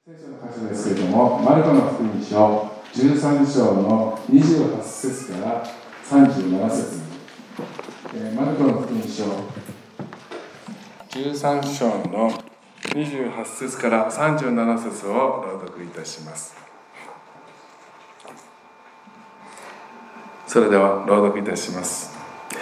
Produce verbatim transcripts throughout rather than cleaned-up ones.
聖書の箇所ですけれども、マルコの福音書じゅうさん章のにじゅうはち節からさんじゅうなな節に、えー、マルコの福音書じゅうさん章のにじゅうはち節からさんじゅうなな節を朗読いたします。それでは朗読いたします。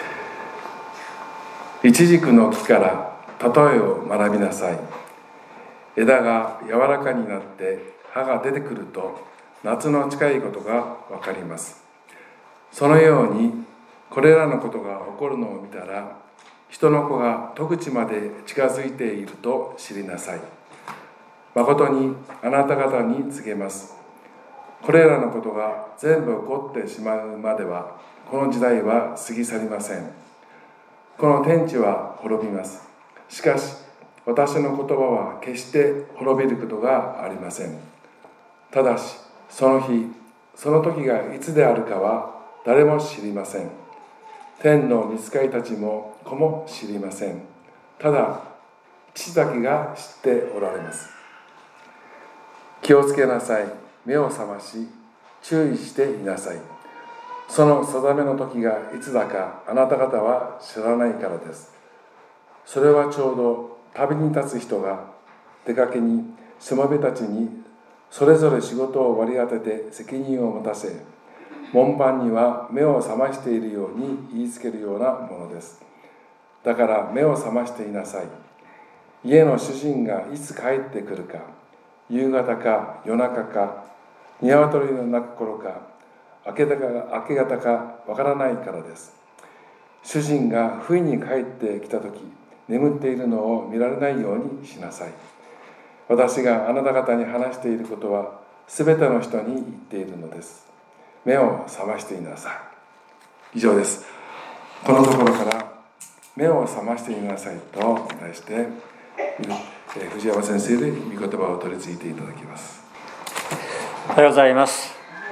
イチジクの木から例えを学びなさい。枝が柔らかになって葉が出てくると夏の近いことがわかります。そのようにこれらのことが起こるのを見たら、人の子が戸口まで近づいていると知りなさい。誠にあなた方に告げます。これらのことが全部起こってしまうまでは、この時代は過ぎ去りません。この天地は滅びます。しかし私の言葉は決して滅びることがありません。ただしその日その時がいつであるかは誰も知りません。天の御使いたちも子も知りません。ただ父だけが知っておられます。気をつけなさい。目を覚まし注意していなさい。その定めの時がいつだかあなた方は知らないからです。それはちょうど旅に立つ人が出かけにしもべたちにそれぞれ仕事を割り当てて責任を持たせ、門番には目を覚ましているように言いつけるようなものです。だから目を覚ましていなさい。家の主人がいつ帰ってくるか、夕方か夜中か、鶏の鳴く頃か、明け方か明け方かわからないからです。主人が不意に帰ってきたとき、眠っているのを見られないようにしなさい。私があなた方に話していることはすべての人に言っているのです。目を覚ましていなさい。以上です。このところから目を覚ましていなさいと題して、藤山先生で御言葉を取り次いでいただきます。 おはようございます。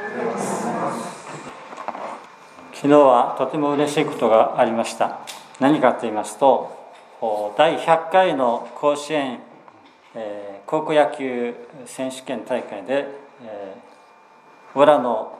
昨日はとても嬉しいことがありました。何かと言いますと、だいひゃっかいの甲子園、えー、高校野球選手権大会で、えー、浦の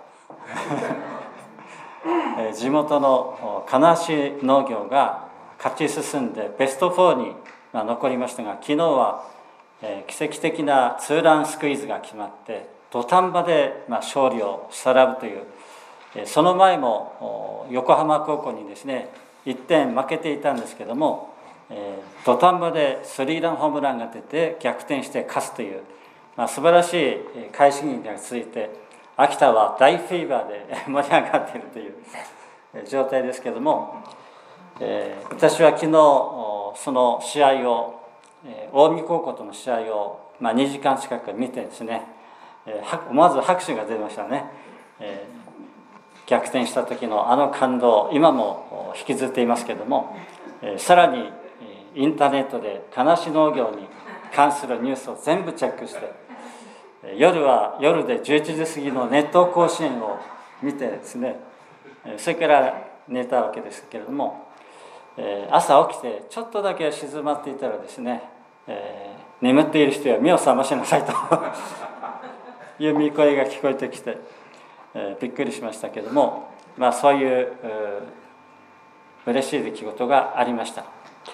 地元の金足農業が勝ち進んでベストよんに残りましたが、昨日は、えー、奇跡的なツーランスクイズが決まって土壇場で、まあ、勝利をさらうという、えー、その前も横浜高校にですねいってん負けていたんですけども、えー、土壇場でスリーランホームランが出て逆転して勝つという、まあ、素晴らしい快進撃が続いて、秋田は大フィーバーで盛り上がっているという状態ですけども、えー、私は昨日その試合を、えー、近江高校との試合を、まあ、にじかん近く見てですね、えー、思わず拍手が出ましたね。えー、逆転した時のあの感動、今も引きずっていますけども、えー、さらにインターネットで金足農業に関するニュースを全部チェックして、夜は夜でじゅういちじ過ぎの熱湯甲子園を見てですね、それから寝たわけですけれども、朝起きてちょっとだけ静まっていたらですね、えー、眠っている人は目を覚ましなさいという御声が聞こえてきて、えー、びっくりしましたけれども、まあ、そういう、う嬉しい出来事がありました。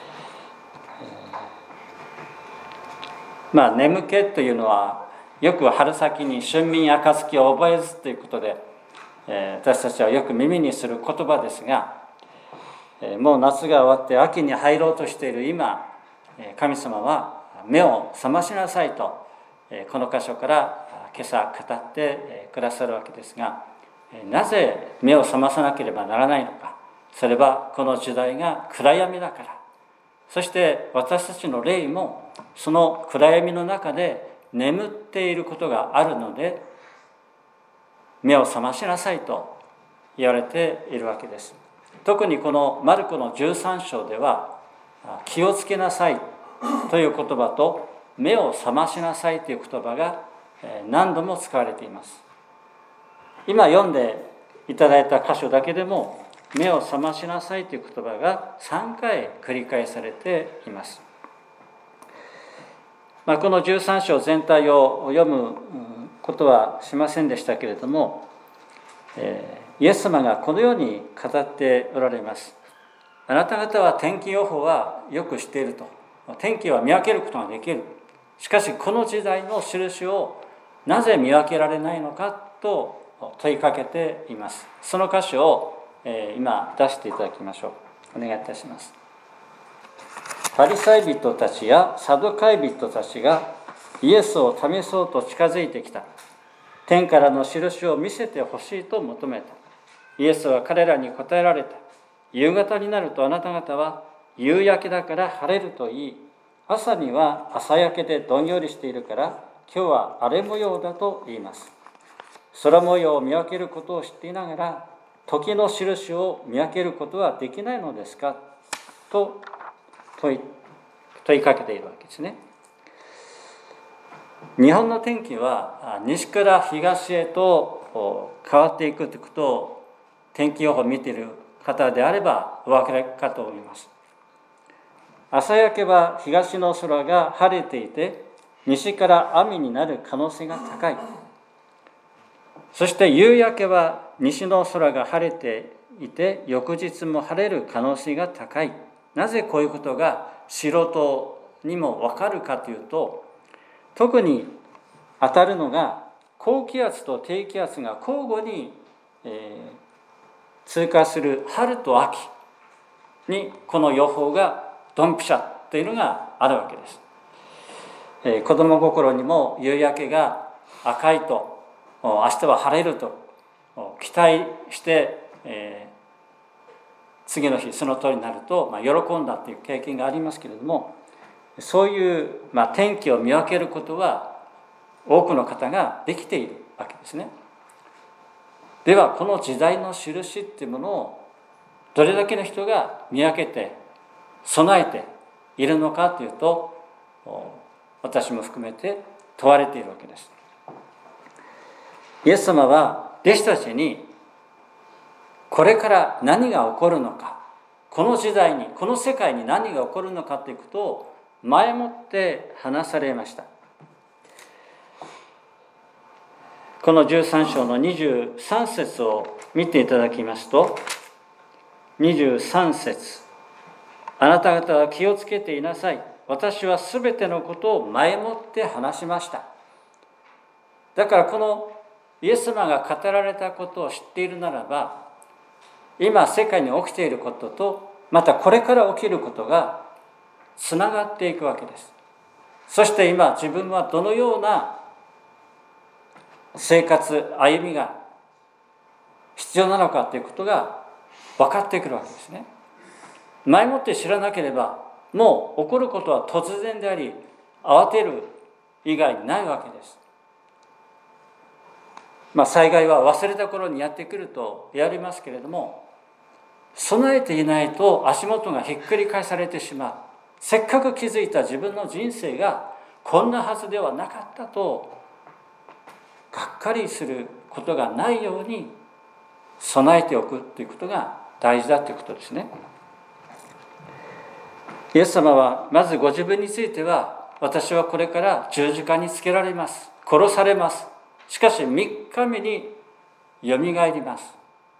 まあ、眠気というのはよく春先に春眠暁を覚えずということで、えー、私たちはよく耳にする言葉ですが、えー、もう夏が終わって秋に入ろうとしている今、神様は目を覚ましなさいと、えー、この箇所から今朝語ってくださるわけですが、なぜ目を覚まさなければならないのか。それはこの時代が暗闇だから。そして私たちの霊もその暗闇の中で眠っていることがあるので、目を覚ましなさいと言われているわけです。特にこのマルコのじゅうさん章では、気をつけなさいという言葉と目を覚ましなさいという言葉が何度も使われています。今読んでいただいた箇所だけでも目を覚ましなさいという言葉がさんかい繰り返されています。 まあ、このじゅうさん章全体を読むことはしませんでしたけれども、えー、イエス様がこのように語っておられます。あなた方は天気予報はよく知っていると。天気は見分けることができる。しかしこの時代の印をなぜ見分けられないのかと問いかけています。その箇所を、えー、今出していただきましょう。お願いいたします。パリサイ人たちやサドカイ人たちがイエスを試そうと近づいてきた。天からの印を見せてほしいと求めた。イエスは彼らに答えられた。夕方になるとあなた方は夕焼けだから晴れると言い、朝には朝焼けでどんよりしているから今日は荒れ模様だと言います。空模様を見分けることを知っていながら時の印を見分けることはできないのですかと問い、問いかけているわけですね。日本の天気は西から東へと変わっていくということを天気予報を見ている方であればお分かりかと思います。朝焼けは東の空が晴れていて西から雨になる可能性が高い。そして夕焼けは西の空が晴れていて翌日も晴れる可能性が高い。なぜこういうことが素人にも分かるかというと、特に当たるのが高気圧と低気圧が交互に、えー、通過する春と秋にこの予報がドンピシャというのがあるわけです。えー、子供心にも夕焼けが赤いと明日は晴れると期待して、えー、次の日その通りになると、まあ、喜んだという経験がありますけれども、そういう、まあ、天気を見分けることは多くの方ができているわけですね。ではこの時代の印っていうものをどれだけの人が見分けて備えているのかというと、私も含めて問われているわけです。イエス様は弟子たちにこれから何が起こるのか、この時代にこの世界に何が起こるのかということを前もって話されました。このじゅうさん章のにじゅうさん節を見ていただきますと、にじゅうさん節、あなた方は気をつけていなさい。私はすべてのことを前もって話しました。だからこのイエス様が語られたことを知っているならば、今世界に起きていることとまたこれから起きることがつながっていくわけです。そして今自分はどのような生活歩みが必要なのかということが分かってくるわけですね。前もって知らなければもう起こることは突然であり慌てる以外にないわけです。まあ災害は忘れた頃にやってくると言われますけれども、備えていないと足元がひっくり返されてしまう。せっかく築いた自分の人生がこんなはずではなかったとがっかりすることがないように備えておくということが大事だということですね。イエス様はまずご自分については、私はこれから十字架につけられます、殺されます、しかしみっかめによみがえります。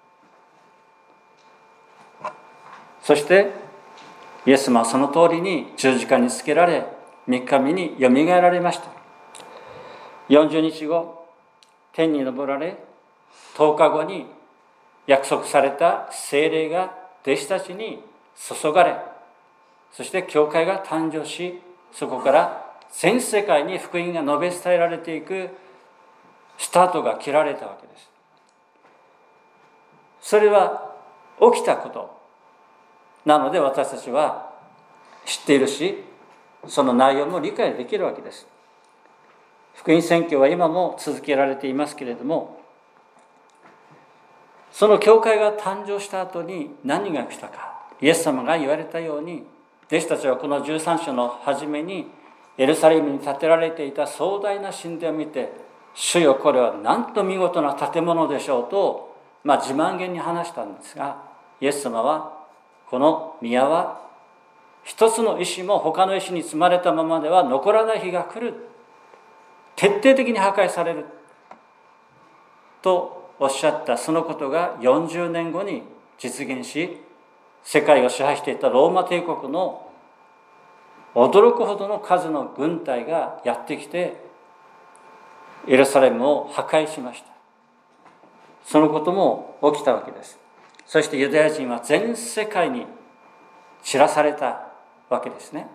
そしてイエス様はその通りに十字架につけられみっかめによみがえられました。よんじゅうにちご天に昇られ、とおかごに約束された聖霊が弟子たちに注がれ、そして教会が誕生し、そこから全世界に福音が述べ伝えられていくスタートが切られたわけです。それは起きたことなので私たちは知っているし、その内容も理解できるわけです。福音宣教は今も続けられていますけれども、その教会が誕生した後に何が来たか、イエス様が言われたように、弟子たちはこのじゅうさん章の初めにエルサレムに建てられていた壮大な神殿を見て、主よこれはなんと見事な建物でしょうと、まあ、自慢げに話したんですが、イエス様はこの宮は一つの石も他の石に積まれたままでは残らない日が来る。徹底的に破壊される。とおっしゃったそのことがよんじゅうねんごに実現し、世界を支配していたローマ帝国の驚くほどの数の軍隊がやってきて、エルサレムを破壊しました。そのことも起きたわけです。そしてユダヤ人は全世界に散らされたわけですね。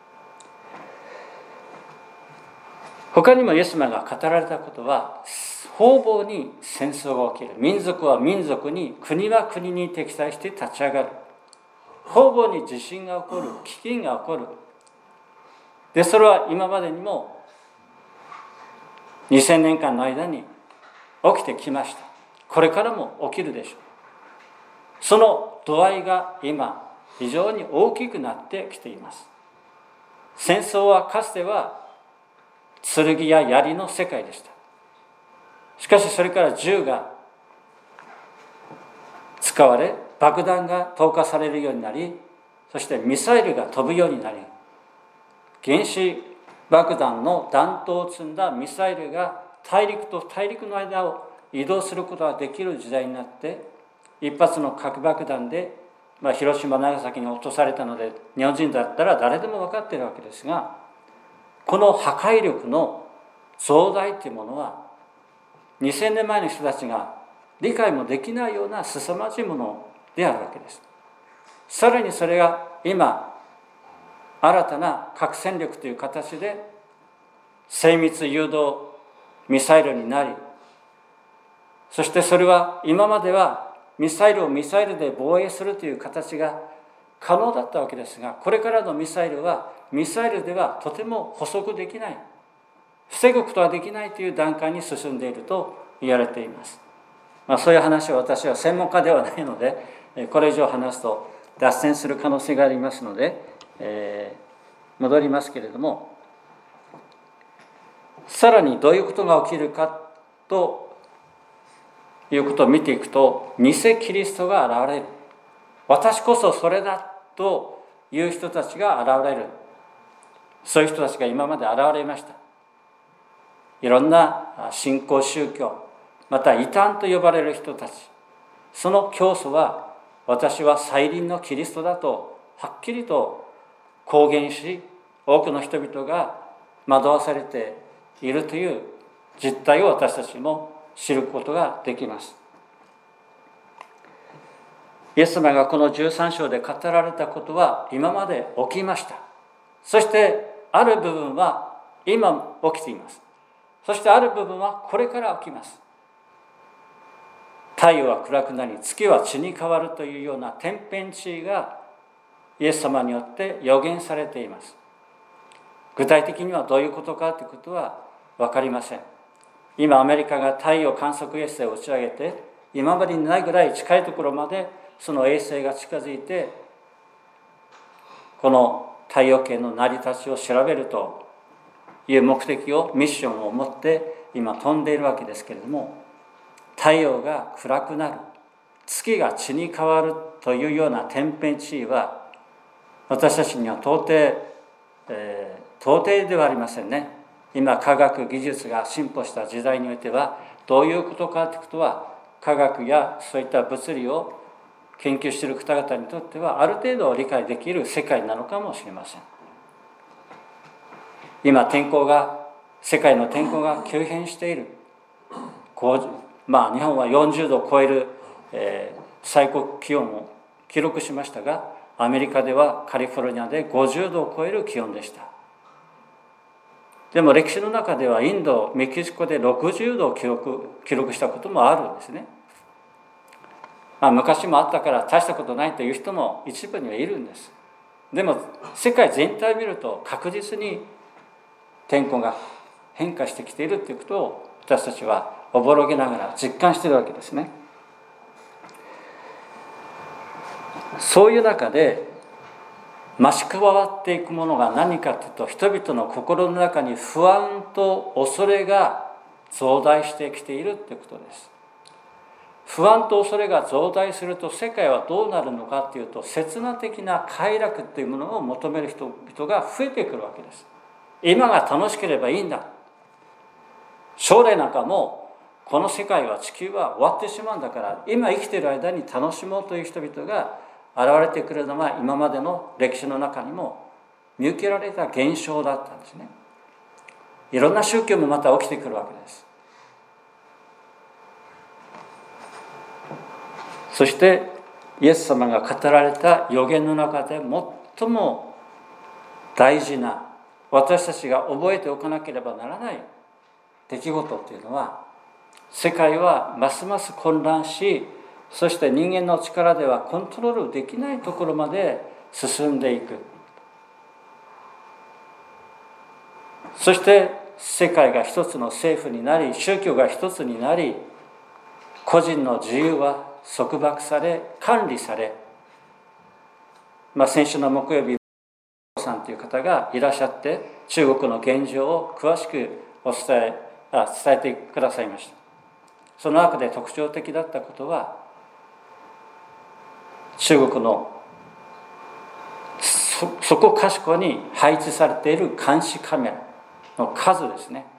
他にもイエス様が語られたことは、方々に戦争が起きる。民族は民族に、国は国に敵対して立ち上がる。方々に地震が起こる。飢饉が起こる。で、それは今までにもにせんねんかんの間に起きてきました。これからも起きるでしょう。その度合いが今非常に大きくなってきています。戦争はかつては剣や槍の世界でした。しかしそれから銃が使われ、爆弾が投下されるようになり、そしてミサイルが飛ぶようになり、原子爆弾の弾頭を積んだミサイルが大陸と大陸の間を移動することができる時代になって、一発の核爆弾で、まあ、広島長崎に落とされたので、日本人だったら誰でも分かっているわけですが、この破壊力の増大というものはにせんねんまえの人たちが理解もできないような凄まじいものであるわけです。さらにそれが今新たな核戦力という形で精密誘導ミサイルになり、そしてそれは今まではミサイルをミサイルで防衛するという形が可能だったわけですが、これからのミサイルはミサイルではとても捕捉できない、防ぐことはできないという段階に進んでいると言われています。まあ、そういう話は私は専門家ではないので、これ以上話すと脱線する可能性がありますので、えー、戻りますけれども、さらにどういうことが起きるかということを見ていくと、偽キリストが現れる。私こそそれだという人たちが現れる。そういう人たちが今まで現れました。いろんな新興宗教、また異端と呼ばれる人たち、その教祖は私は再臨のキリストだとはっきりと公言し、多くの人々が惑わされているという実態を私たちも知ることができます。イエス様がこのじゅうさん章で語られたことは今まで起きました。そしてある部分は今起きています。そしてある部分はこれから起きます。太陽は暗くなり、月は血に変わるというような天変地異がイエス様によって予言されています。具体的にはどういうことかということは分かりません。今アメリカが太陽観測衛星を打ち上げて、今までにないぐらい近いところまでその衛星が近づいて、この太陽系の成り立ちを調べるという目的を、ミッションを持って今飛んでいるわけですけれども、太陽が暗くなる、月が血に変わるというような天変地異は私たちには到底、えー、到底ではありませんね。今科学技術が進歩した時代においては、どういうことかということは科学やそういった物理を研究している方々にとってはある程度理解できる世界なのかもしれません。今天候が世界の天候が急変している。こうまあ日本はよんじゅうどを超える、えー、最高気温を記録しましたが、アメリカではカリフォルニアでごじゅうどを超える気温でした。でも歴史の中ではインド、メキシコでろくじゅうどを記録、記録したこともあるんですね。まあ、昔もあったから大したことないという人も一部にはいるんです。でも世界全体を見ると確実に天候が変化してきているということを私たちはおぼろげながら実感しているわけですね。そういう中で増し加わっていくものが何かというと、人々の心の中に不安と恐れが増大してきているということです。 不安と恐れが増大すると世界はどうなるのかというと、刹那的な快楽というものを求める人々が増えてくるわけです。今が楽しければいいんだ、将来なんかもうこの世界は地球は終わってしまうんだから、今生きている間に楽しもうという人々が現れてくるのは今までの歴史の中にも見受けられた現象だったんですね。いろんな宗教もまた起きてくるわけです。そしてイエス様が語られた預言の中で最も大事な、私たちが覚えておかなければならない出来事というのは、世界はますます混乱し、そして人間の力ではコントロールできないところまで進んでいく。そして世界が一つの政府になり、宗教が一つになり、個人の自由は束縛され、管理され、まあ、先週の木曜日さんという方がいらっしゃって、中国の現状を詳しくお伝えあ伝えてくださいました。その中で特徴的だったことは、中国の そ, そこかしこに配置されている監視カメラの数ですね。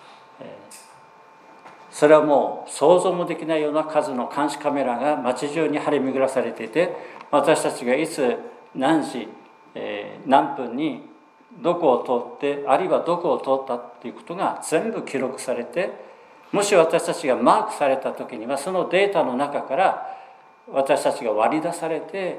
それはもう想像もできないような数の監視カメラが街中に張り巡らされていて、私たちがいつ何時、えー、何分にどこを通って、あるいはどこを通ったということが全部記録されて、もし私たちがマークされた時には、そのデータの中から私たちが割り出されて、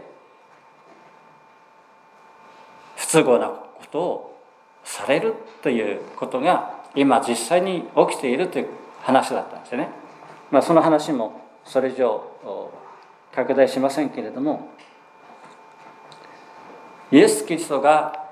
不都合なことをされるということが今実際に起きているという話だったんですね。まあ、その話もそれ以上拡大しませんけれども、イエス・キリストが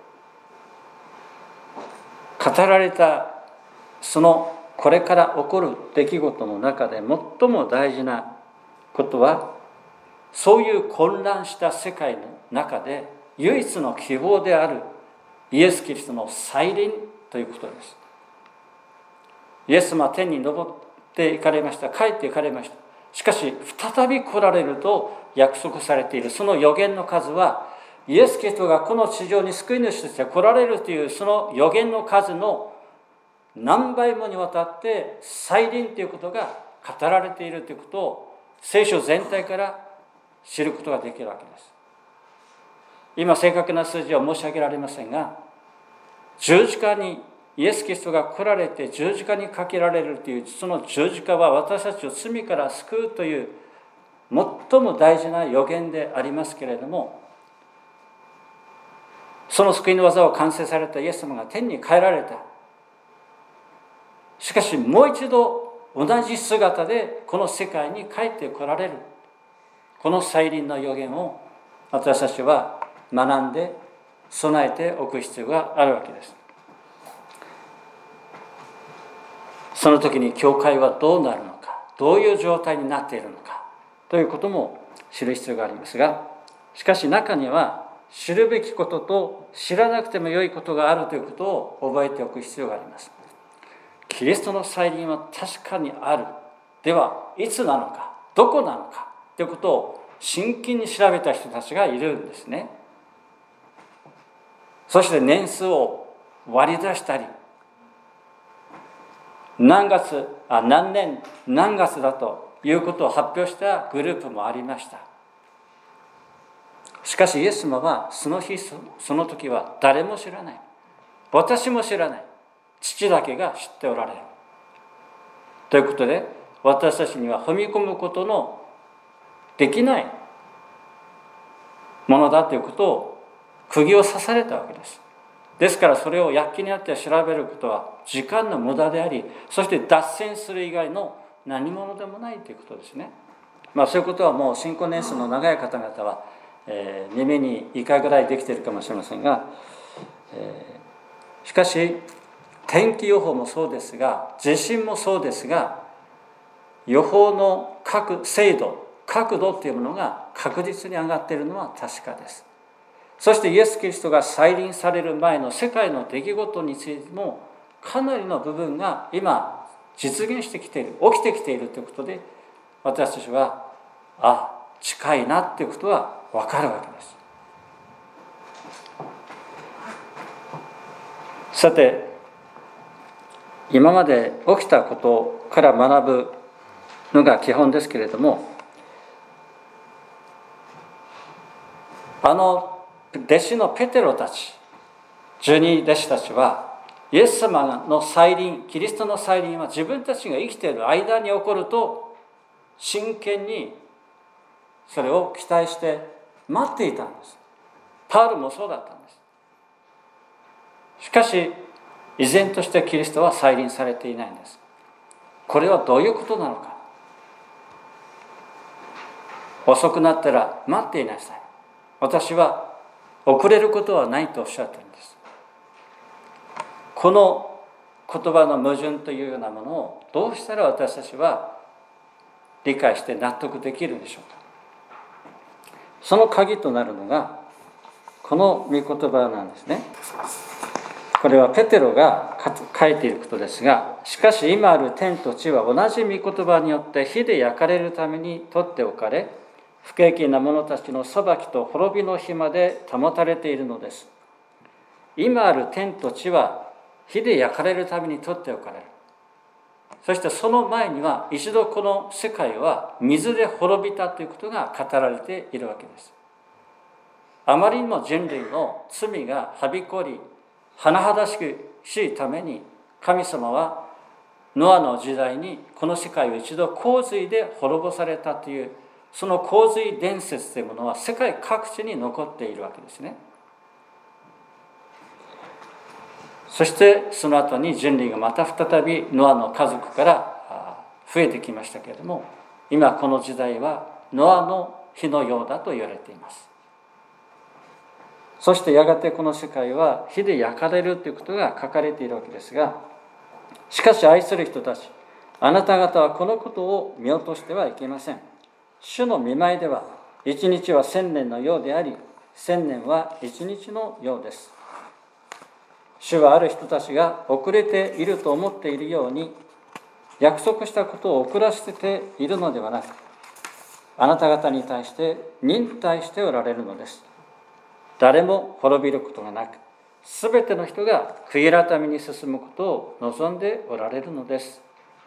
語られたそのこれから起こる出来事の中で最も大事なことは、そういう混乱した世界の中で唯一の希望であるイエス・キリストの再臨ということです。イエス様は天に昇って行かれました。帰って行かれました。しかし再び来られると約束されているその預言の数は、イエス・キリストがこの地上に救い主として来られるというその預言の数の何倍もにわたって再臨ということが語られているということを聖書全体から知ることができるわけです。今正確な数字は申し上げられませんが、十字架にイエス・キリストが来られて十字架にかけられるという、その十字架は私たちを罪から救うという最も大事な預言でありますけれども、その救いの技を完成されたイエス様が天に帰られた。しかしもう一度同じ姿でこの世界に帰って来られる、この再臨の預言を私たちは学んで備えておく必要があるわけです。その時に教会はどうなるのか、どういう状態になっているのかということも知る必要がありますが、しかし中には知るべきことと知らなくても良いことがあるということを覚えておく必要があります。キリストの再臨は確かにある。ではいつなのか、どこなのかということを真剣に調べた人たちがいるんですね。そして年数を割り出したり、何月あ何年何月だということを発表したグループもありました。しかしイエス様はその日その時は誰も知らない、私も知らない、父だけが知っておられるということで、私たちには踏み込むことのできないものだということを釘を刺されたわけです。ですからそれを躍起になって調べることは時間の無駄であり、そして脱線する以外の何者でもないということですね。まあそういうことはもう信仰年数の長い方々は、えー、耳にいっかいぐらいできているかもしれませんが、えー、しかし天気予報もそうですが、地震もそうですが、予報の各精度、角度というものが確実に上がっているのは確かです。そしてイエス・キリストが再臨される前の世界の出来事についてもかなりの部分が今実現してきている、起きてきているということで私たちはあ近いなっていうことは分かるわけです。さて、今まで起きたことから学ぶのが基本ですけれども、あの弟子のペテロたち、十二弟子たちは、イエス様の再臨、キリストの再臨は自分たちが生きている間に起こると真剣にそれを期待して待っていたんです。パウルもそうだったんです。しかし依然としてキリストは再臨されていないんです。これはどういうことなのか。遅くなったら待っていなさい。私は遅れることはないとおっしゃっているんです。この言葉の矛盾というようなものをどうしたら私たちは理解して納得できるでしょうか。その鍵となるのがこの御言葉なんですね。これはペテロが書いていることですが、しかし今ある天と地は同じ御言葉によって火で焼かれるために取っておかれ、不敬虔な者たちの裁きと滅びの日まで保たれているのです。今ある天と地は火で焼かれるために取っておかれる。そしてその前には一度この世界は水で滅びたということが語られているわけです。あまりにも人類の罪がはびこり甚だしいために、神様はノアの時代にこの世界を一度洪水で滅ぼされたという、その洪水伝説というものは世界各地に残っているわけですね。そしてその後に人類がまた再びノアの家族から増えてきましたけれども、今この時代はノアの日のようだと言われています。そしてやがてこの世界は火で焼かれるということが書かれているわけですが、しかし愛する人たち、あなた方はこのことを見落としてはいけません。主の御前では一日は千年のようであり、千年は一日のようです。主はある人たちが遅れていると思っているように、約束したことを遅らせているのではなく、あなた方に対して忍耐しておられるのです。誰も滅びることがなく、すべての人が悔い改めに進むことを望んでおられるのです。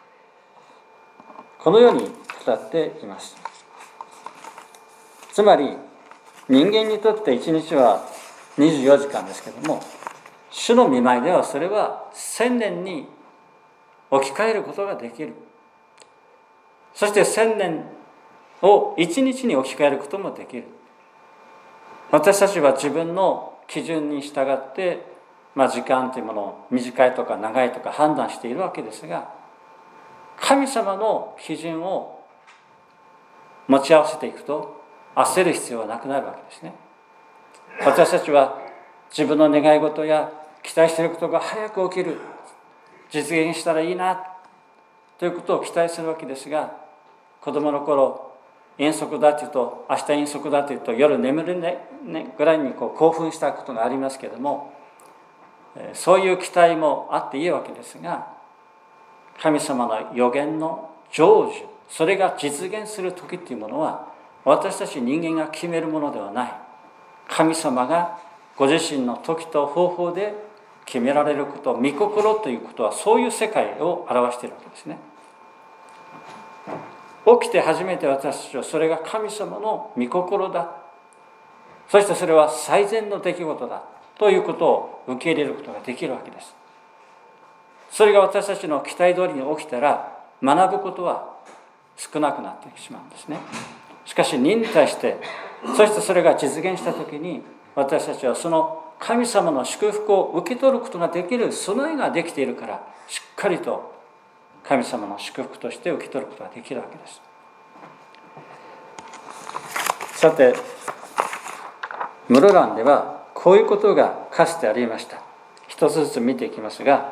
このように語っています。つまり人間にとって一日はにじゅうよじかんですけども、主の御前ではそれは千年に置き換えることができる。そして千年を一日に置き換えることもできる。私たちは自分の基準に従って、まあ、時間というものを短いとか長いとか判断しているわけですが、神様の基準を持ち合わせていくと焦る必要はなくなるわけですね。私たちは自分の願い事や期待していることが早く起きる、実現したらいいなということを期待するわけですが、子供の頃遠足だというと、明日遠足だというと夜眠れないぐらいにこう興奮したことがありますけれども、そういう期待もあっていいわけですが、神様の予言の成就、それが実現する時というものは私たち人間が決めるものではない。神様がご自身の時と方法で決められること、御心ということはそういう世界を表しているわけですね。起きて初めて私たちはそれが神様の御心だ、そしてそれは最善の出来事だということを受け入れることができるわけです。それが私たちの期待通りに起きたら学ぶことは少なくなってしまうんですね。しかし忍耐して、そしてそれが実現したときに、私たちはその神様の祝福を受け取ることができる備えができているから、しっかりと神様の祝福として受け取ることができるわけです。さて、室蘭ではこういうことがかつてありました。一つずつ見ていきますが、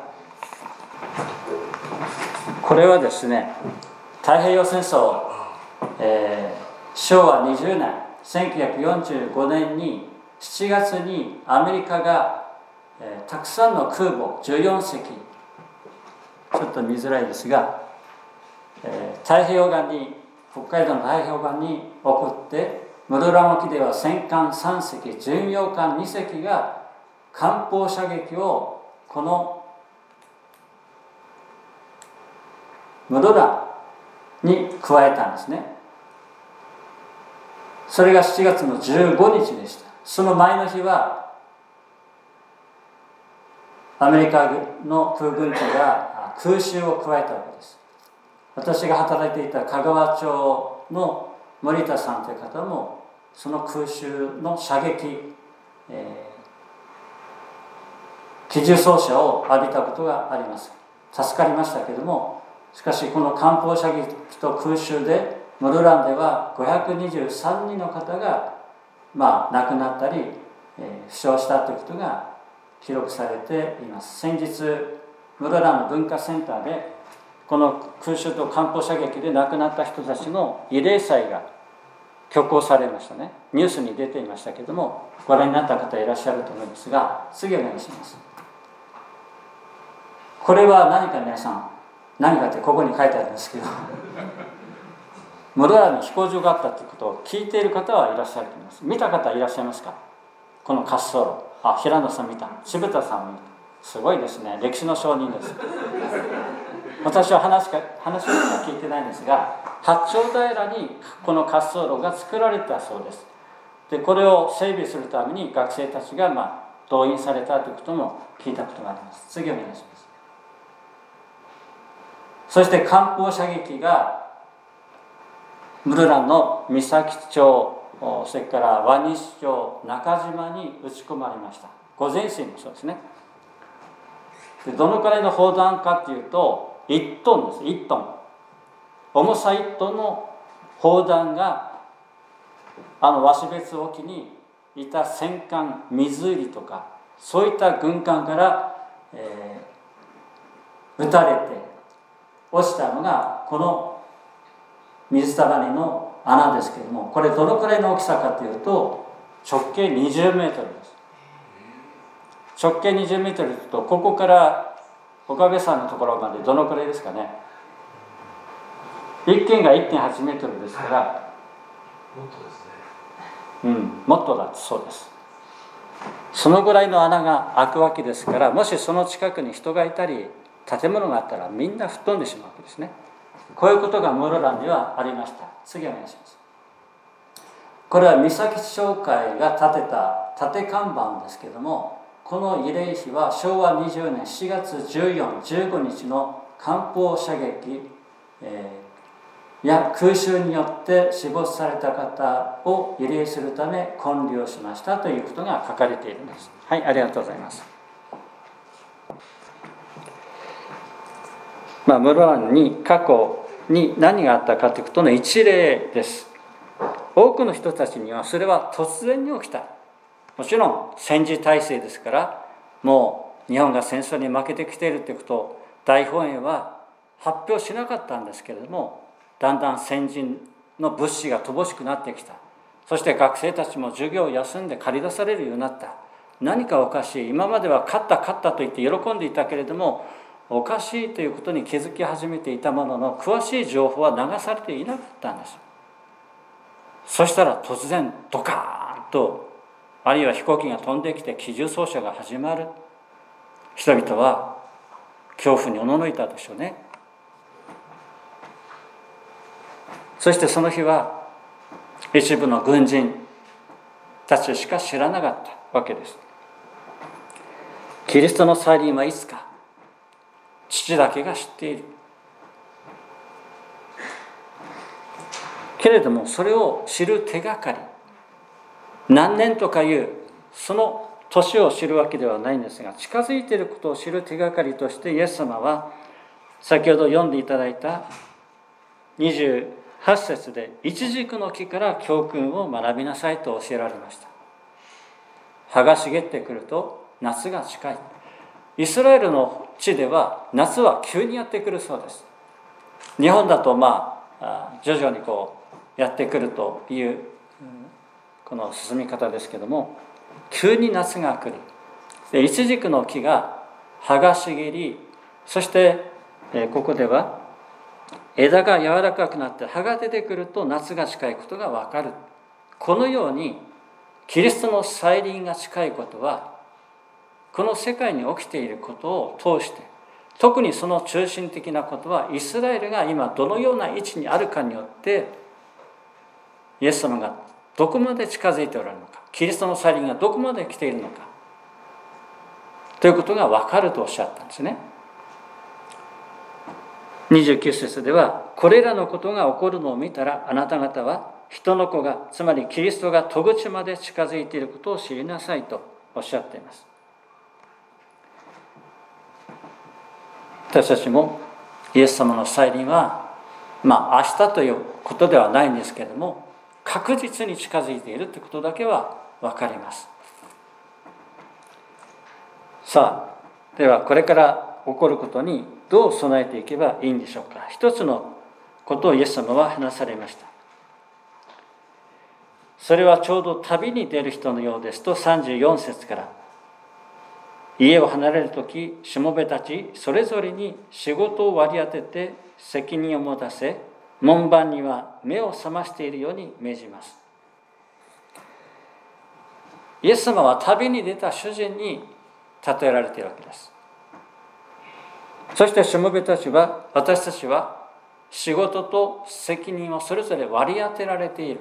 これはですね、太平洋戦争、えー、しょうわにじゅうねん、せんきゅうひゃくよんじゅうごねんにしちがつにアメリカが、えー、たくさんの空母じゅうよんせき、ちょっと見づらいですが、えー、太平洋岸に北海道の太平洋岸に送って、室蘭沖では戦艦さん隻、巡洋艦に隻が艦砲射撃をこの室蘭に加えたんですね。それがしちがつのじゅうごにちでした。その前の日はアメリカの空軍機が空襲を加えたわけです。私が働いていた香川町の森田さんという方もその空襲の射撃、えー、機銃掃射を浴びたことがあります。助かりましたけれども、しかしこの艦砲射撃と空襲で室蘭ではごひゃくにじゅうさんにんの方が、まあ、亡くなったり、えー、負傷したということが記録されています。先日室蘭の文化センターでこの空襲と艦砲射撃で亡くなった人たちの慰霊祭が挙行されましたね。ニュースに出ていましたけれども、ご覧になった方いらっしゃると思いますが、次お願いします。これは何か皆さん、何かってここに書いてあるんですけど室蘭に飛行場があったということを聞いている方はいらっしゃると思います。見た方いらっしゃいますか？この滑走路。あ、平野さん見た、渋田さんも見た。すごいですね、歴史の証人です私は話しか話しか聞いてないんですが、八丁平にこの滑走路が作られたそうです。でこれを整備するために学生たちが、まあ、動員されたということも聞いたことがあります。次お願いします。そして艦砲射撃が室蘭の三崎町、それから輪西町、中島に撃ち込まれました。御前水もそうですね。でどのくらいの砲弾かというといちトンです。いちトン、重さいちトンの砲弾があの芦別沖にいた戦艦水入とかそういった軍艦から、えー、撃たれて落ちたのがこの水たまりの穴ですけれども、これどのくらいの大きさかというと直径にじゅうメートルです。直径にじゅうメートルとここから岡部山のところまでどのくらいですかね。一軒が いってんはちメートルですから、 もっとですね。 うん、もっとだそうです。そのぐらいの穴が開くわけですから、もしその近くに人がいたり建物があったらみんな吹っ飛んでしまうわけですね。こういうことが室蘭ではありました。次お願いします。これは三崎商会が建てた立て看板ですけれども、この慰霊碑はしょうわにじゅうねんしがつじゅうよっか、じゅうごにちの艦砲射撃、えー、や空襲によって死没された方を慰霊するため建立しましたということが書かれているんです。はい、ありがとうございます。まあ、室蘭に過去に何があったかということの一例です。多くの人たちにはそれは突然に起きた。もちろん戦時体制ですから、もう日本が戦争に負けてきているということを大本営は発表しなかったんですけれども、だんだん先人の物資が乏しくなってきた。そして学生たちも授業を休んで駆り出されるようになった。何かおかしい。今までは勝った勝ったと言って喜んでいたけれども、おかしいということに気づき始めていたものの、詳しい情報は流されていなかったんです。そしたら突然ドカーンと、あるいは飛行機が飛んできて機銃掃射が始まる。人々は恐怖におののいたでしょうね。そしてその日は一部の軍人たちしか知らなかったわけです。キリストの再臨はいつか、父だけが知っている。けれどもそれを知る手がかり、何年とかいうその年を知るわけではないんですが、近づいていることを知る手がかりとしてイエス様は先ほど読んでいただいたにじゅうはち節で、イチジクの木から教訓を学びなさいと教えられました。葉が茂ってくると夏が近い。イスラエルの地では夏は急にやってくるそうです。日本だとまあ徐々にこうやってくるというこの進み方ですけども、急に夏が来る。でイチジクの木が葉が茂り、そしてここでは枝が柔らかくなって葉が出てくると夏が近いことがわかる。このようにキリストの再臨が近いことは、この世界に起きていることを通して、特にその中心的なことは、イスラエルが今どのような位置にあるかによって、イエス様がどこまで近づいておられるのか、キリストの再臨がどこまで来ているのかということが分かるとおっしゃったんですね。にじゅうきゅう節では、これらのことが起こるのを見たら、あなた方は人の子が、つまりキリストが戸口まで近づいていることを知りなさいとおっしゃっています。私たちもイエス様の再臨は、まあ明日ということではないんですけれども、確実に近づいているということだけは分かります。さあ、ではこれから起こることにどう備えていけばいいんでしょうか。一つのことをイエス様は話されました。それはちょうど旅に出る人のようですとさんじゅうよん節から、家を離れるとき、しもべたちそれぞれに仕事を割り当てて責任を持たせ、門番には目を覚ましているように命じます。イエス様は旅に出た主人に例えられているわけです。そしてしもべたちは、私たちは仕事と責任をそれぞれ割り当てられている。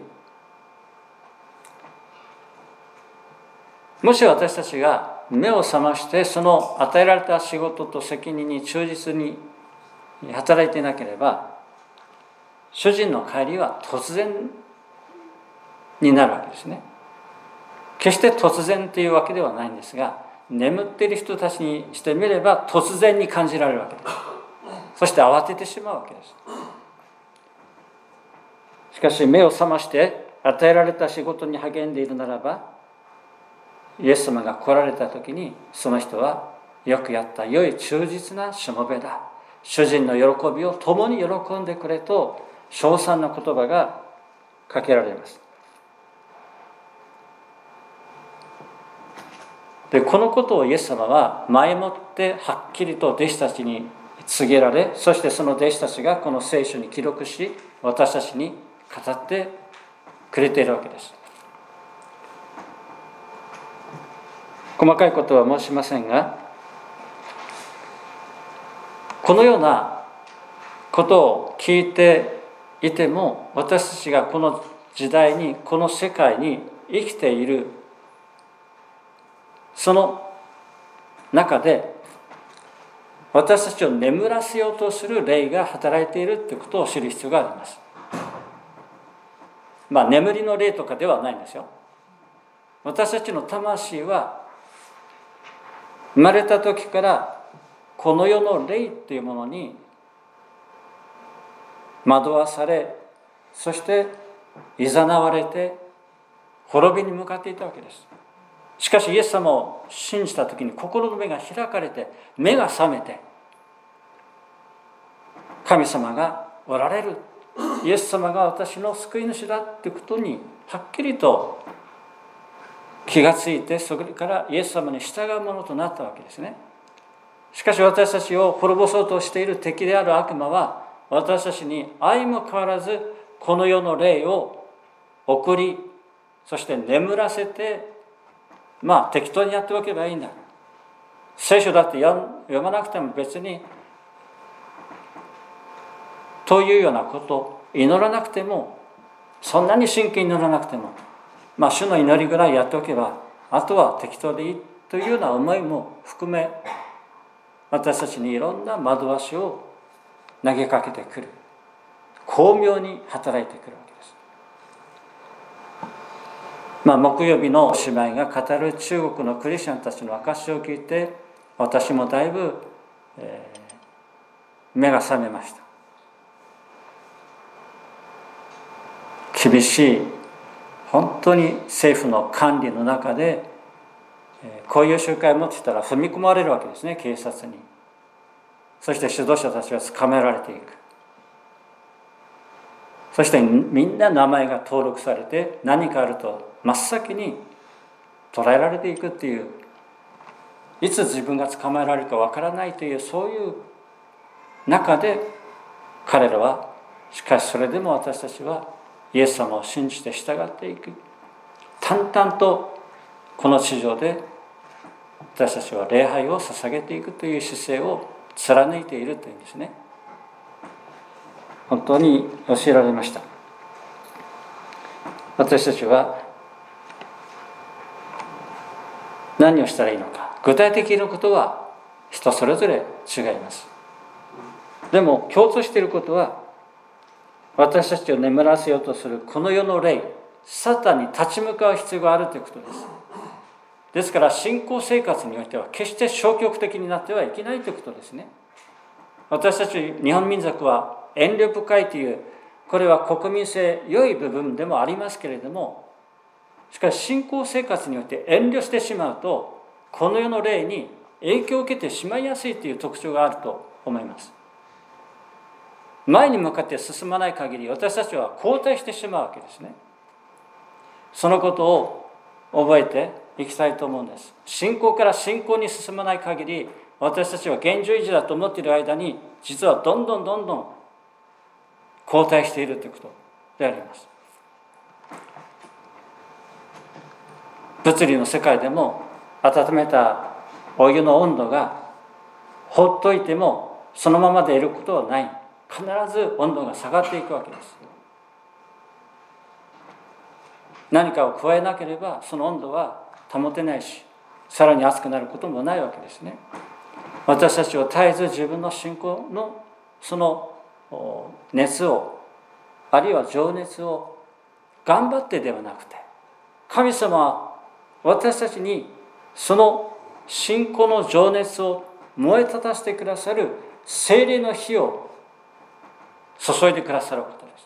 もし私たちが目を覚ましてその与えられた仕事と責任に忠実に働いていなければ、主人の帰りは突然になるわけですね。決して突然というわけではないんですが、眠っている人たちにしてみれば突然に感じられるわけです。そして慌ててしまうわけです。しかし目を覚まして与えられた仕事に励んでいるならば、イエス様が来られた時に、その人はよくやった良い忠実なしもべだ、主人の喜びを共に喜んでくれと称賛の言葉がかけられます。で、このことをイエス様は前もってはっきりと弟子たちに告げられ、そしてその弟子たちがこの聖書に記録し、私たちに語ってくれているわけです。細かいことは申しませんが、このようなことを聞いていても、私たちがこの時代に、この世界に生きているその中で、私たちを眠らせようとする霊が働いているということを知る必要があります。まあ眠りの霊とかではないんですよ。私たちの魂は生まれた時からこの世の霊というものに惑わされ、そして誘われて滅びに向かっていたわけです。しかしイエス様を信じた時に心の目が開かれて、目が覚めて、神様がおられる、イエス様が私の救い主だということにはっきりと気がついて、それからイエス様に従うものとなったわけですね。しかし私たちを滅ぼそうとしている敵である悪魔は、私たちに相も変わらずこの世の霊を送り、そして眠らせて、まあ適当にやっておけばいいんだ、聖書だって読まなくても別にというようなこと、祈らなくても、そんなに真剣に祈らなくても、まあ主の祈りぐらいやっておけばあとは適当でいいというような思いも含め、私たちにいろんな惑わしを投げかけてくる、巧妙に働いてくるわけです。まあ木曜日の姉妹が語る中国のクリスチャンたちの証しを聞いて、私もだいぶ、えー、目が覚めました。厳しい本当に政府の管理の中で、こういう集会を持ってたら踏み込まれるわけですね、警察に。そして指導者たちは捕まえられていく。そしてみんな名前が登録されて、何かあると真っ先に捕らえられていくっていう、いつ自分が捕まえられるかわからないという、そういう中で彼らはしかしそれでも私たちはイエス様を信じて従っていく。淡々とこの地上で私たちは礼拝を捧げていくという姿勢を貫いているというんですね。本当に教えられました。私たちは何をしたらいいのか、具体的なことは人それぞれ違います。でも共通していることは、私たちを眠らせようとするこの世の霊、サタンに立ち向かう必要があるということです。ですから信仰生活においては決して消極的になってはいけないということですね。私たち日本民族は遠慮深いという、これは国民性良い部分でもありますけれども、しかし信仰生活において遠慮してしまうと、この世の霊に影響を受けてしまいやすいという特徴があると思います。前に向かって進まない限り、私たちは後退してしまうわけですね。そのことを覚えていきたいと思うんです。信仰から信仰に進まない限り、私たちは現状維持だと思っている間に、実はどんどんどんどん後退しているということであります。物理の世界でも温めたお湯の温度が放っといてもそのままでいることはない。必ず温度が下がっていくわけです。何かを加えなければその温度は保てないし、さらに熱くなることもないわけですね。私たちは絶えず自分の信仰のその熱を、あるいは情熱を頑張ってではなくて、神様は私たちにその信仰の情熱を燃え立たせてくださる聖霊の火を注いでくださることです。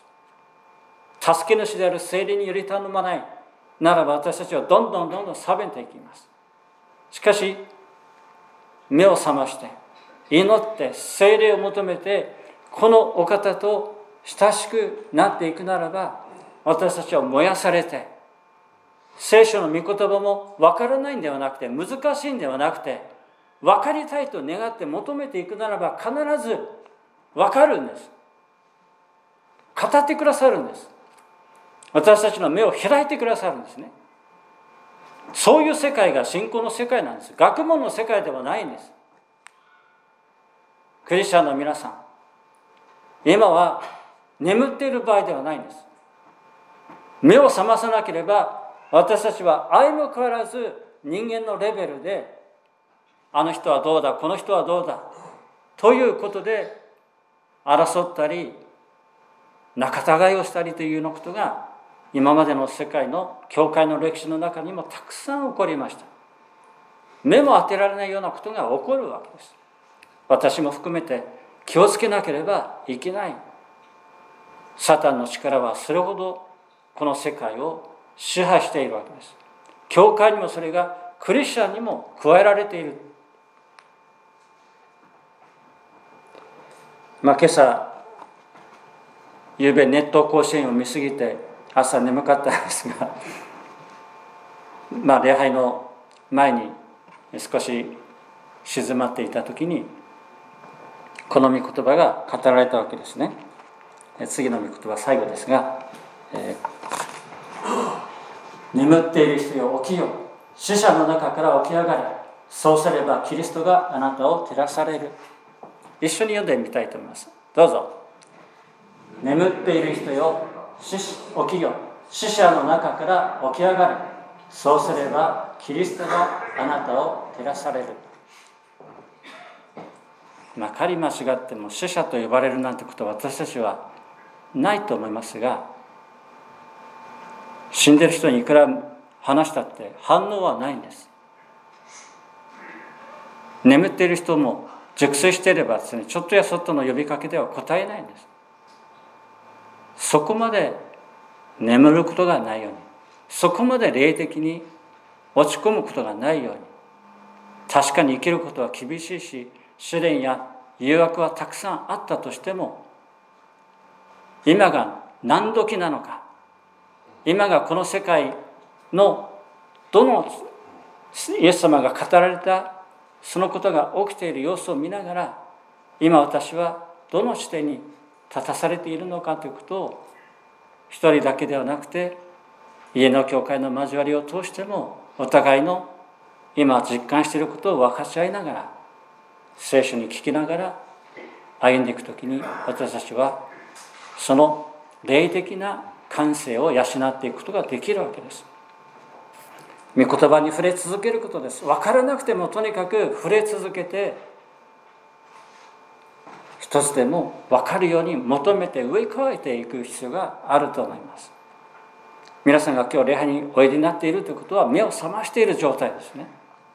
助け主である聖霊により頼まないならば、私たちはどんどんどんどん冷めていきます。しかし目を覚まして祈って聖霊を求めて、このお方と親しくなっていくならば、私たちは燃やされて、聖書の御言葉も分からないんではなくて、難しいんではなくて、分かりたいと願って求めていくならば、必ず分かるんです。語ってくださるんです。私たちの目を開いてくださるんですね。そういう世界が信仰の世界なんです。学問の世界ではないんです。クリスチャンの皆さん、今は眠っている場合ではないんです。目を覚まさなければ、私たちは相も変わらず人間のレベルで、あの人はどうだ、この人はどうだということで争ったり仲違いをしたりというようなことが、今までの世界の教会の歴史の中にもたくさん起こりました。目も当てられないようなことが起こるわけです。私も含めて気をつけなければいけない。サタンの力はそれほどこの世界を支配しているわけです。教会にもそれがクリスチャンにも加えられている。まあ、今朝ゆうべ熱湯甲子園を見すぎて朝眠かったんですが、まあ礼拝の前に少し静まっていた時にこの御言葉が語られたわけですね。次の御言葉最後ですが、えー、眠っている人よ起きよ、死者の中から起き上がれ、そうすればキリストがあなたを照らされる。一緒に読んでみたいと思います。どうぞ。眠っている人よ起きよ、死者の中から起き上がれ、そうすればキリストがあなたを照らされる。まかり間違っても死者と呼ばれるなんてことは私たちはないと思いますが、死んでる人にいくら話したって反応はないんです。眠っている人も熟睡していればですね、ちょっとやそっとの呼びかけでは答えないんです。そこまで眠ることがないように、そこまで霊的に落ち込むことがないように、確かに生きることは厳しいし、試練や誘惑はたくさんあったとしても、今が何時なのか、今がこの世界のどのイエス様が語られたそのことが起きている様子を見ながら、今私はどの視点に立たされているのかということを一人だけではなくて家の教会の交わりを通してもお互いの今実感していることを分かち合いながら聖書に聞きながら歩んでいくときに私たちはその霊的な感性を養っていくことができるわけです。御言葉に触れ続けることです。分からなくてもとにかく触れ続けて一つでも分かるように求めて植え替えていく必要があると思います。皆さんが今日礼拝においでになっているということは目を覚ましている状態ですね。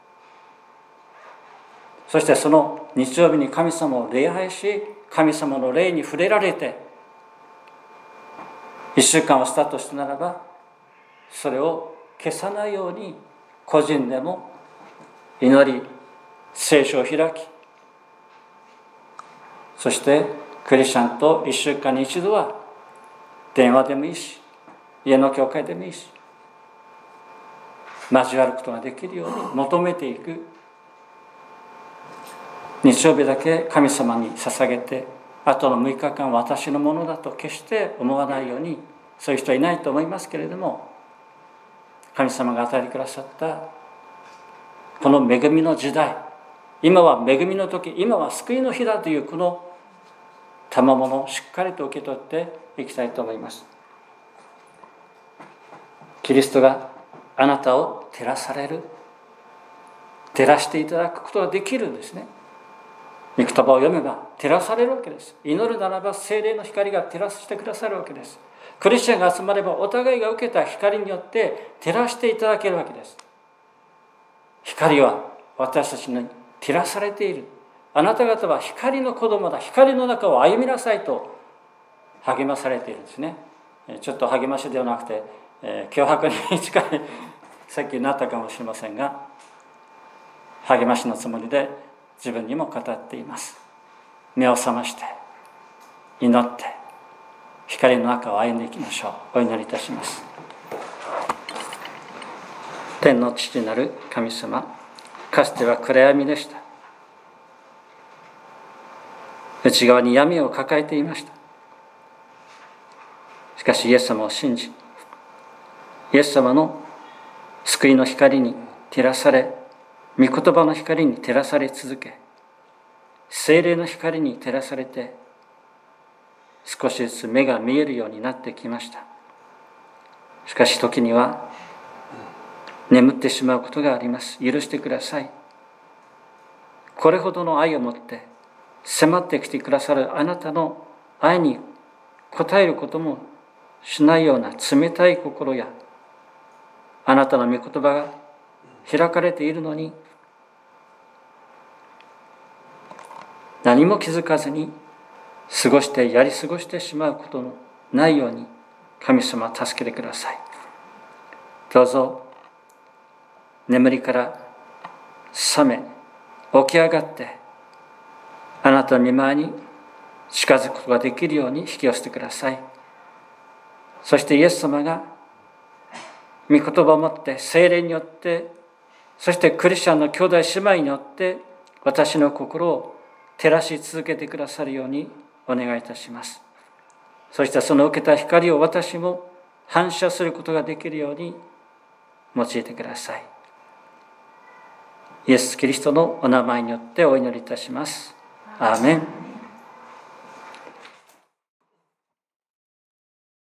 そしてその日曜日に神様を礼拝し、神様の霊に触れられて一週間をスタートしたならば、それを消さないように個人でも祈り、聖書を開き、そしてクリスチャンと一週間に一度は電話でもいいし、家の教会でもいいし、交わることができるように求めていく。日曜日だけ神様に捧げて、あとのむいかかん私のものだと決して思わないように、そういう人はいないと思いますけれども、神様が与えてくださったこの恵みの時代、今は恵みの時、今は救いの日だというこの賜物をしっかりと受け取っていきたいと思います。キリストがあなたを照らされる、照らしていただくことができるんですね。御言葉を読めば照らされるわけです。祈るならば聖霊の光が照らしてくださるわけです。クリスチャンが集まればお互いが受けた光によって照らしていただけるわけです。光は私たちに照らされている。あなた方は光の子供だ。光の中を歩みなさいと励まされているんですね。ちょっと励ましではなくて、えー、脅迫に近い説教になったかもしれませんが、励ましのつもりで自分にも語っています。目を覚まして祈って光の中を歩んでいきましょう。お祈りいたします。天の父なる神様、かつては暗闇でした。内側に闇を抱えていました。しかしイエス様を信じ、イエス様の救いの光に照らされ、御言葉の光に照らされ続け、聖霊の光に照らされて、少しずつ目が見えるようになってきました。しかし時には眠ってしまうことがあります。許してください。これほどの愛を持って迫ってきてくださるあなたの愛に応えることもしないような冷たい心や、あなたの御言葉が開かれているのに何も気づかずに過ごしてやり過ごしてしまうことのないように神様助けてください。どうぞ眠りから覚め起き上がってあなたの御前に近づくことができるように引き寄せてください。そしてイエス様が御言葉を持って聖霊によって、そしてクリスチャンの兄弟姉妹によって私の心を照らし続けてくださるようにお願いいたします。そしてその受けた光を私も反射することができるように用いてください。イエス・キリストのお名前によってお祈りいたします。アーメン。